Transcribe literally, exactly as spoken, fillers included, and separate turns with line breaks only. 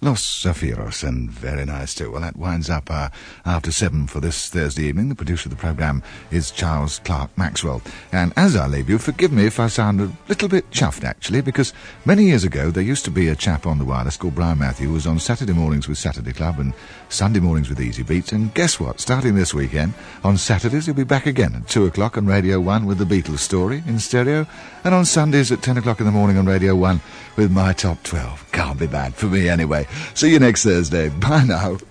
Los Zafiros, and very nice too. Well, that winds up uh, after seven for this Thursday evening. The producer of the programme is Charles Clark Maxwell. And as I leave you, forgive me if I sound a little bit chuffed, actually, because many years ago there used to be a chap on the wireless called Brian Matthew, who was on Saturday mornings with Saturday Club and Sunday mornings with Easy Beats. And guess what? Starting this weekend, on Saturdays he'll be back again at two o'clock on Radio one with the Beatles story in stereo, and on Sundays at ten o'clock in the morning on Radio one with my Top twelve. Can't be bad for me anyway. See you next Thursday. Bye now.